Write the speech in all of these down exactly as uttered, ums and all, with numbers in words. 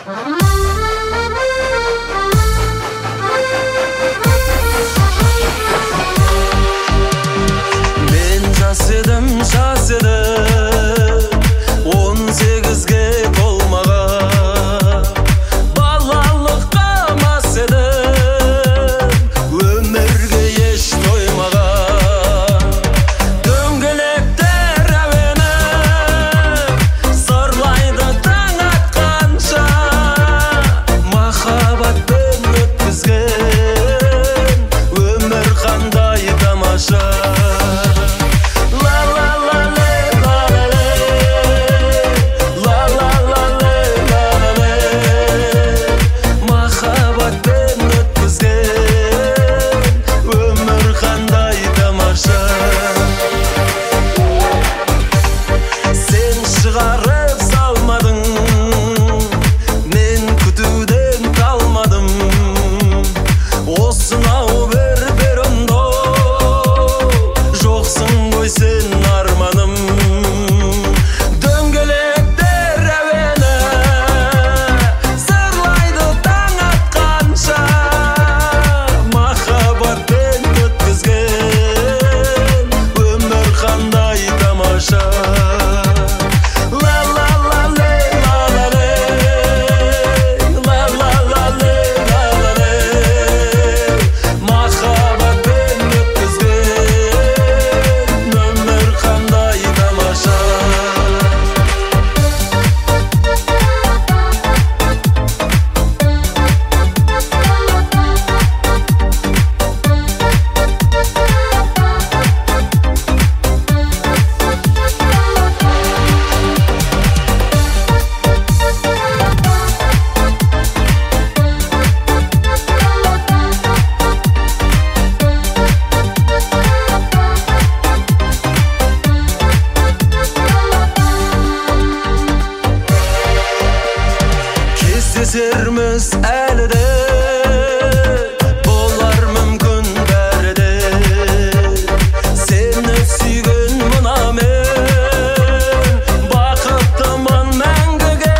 Мен жас едім, жас едім, он сегізге толмаған, балалыққа мас едім, өмірге еш тоймаған. Дөңгелектер әуені сырлайды таң атқанша, махаббатпен өткізген өмір қандай тамаша. Шығарып салмадың, мен күтуден қалмадым, осынау бір бір ондо жоқсың ғой сен арманым. Дөңгелектер әуені сырлайды таң атқанша, махаббатпен өткізген өмір қандай тамаша. Кездесерміз әлі де, болар мүмкін бәрі де, сені сүйген мына мен бақыттымын мәңгіге.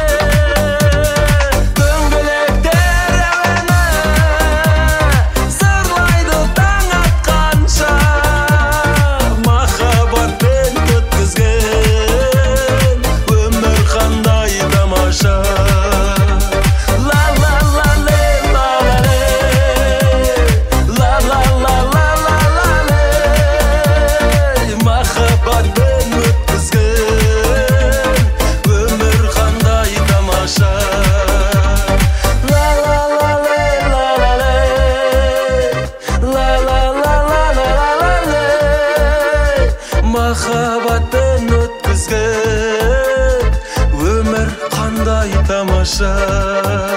Дөңгелектер әуені сырлайды таң атқанша, махаббатпен өткізген өмір қандай тамаша. Махаббатпен өткізген өмір қандай тамаша.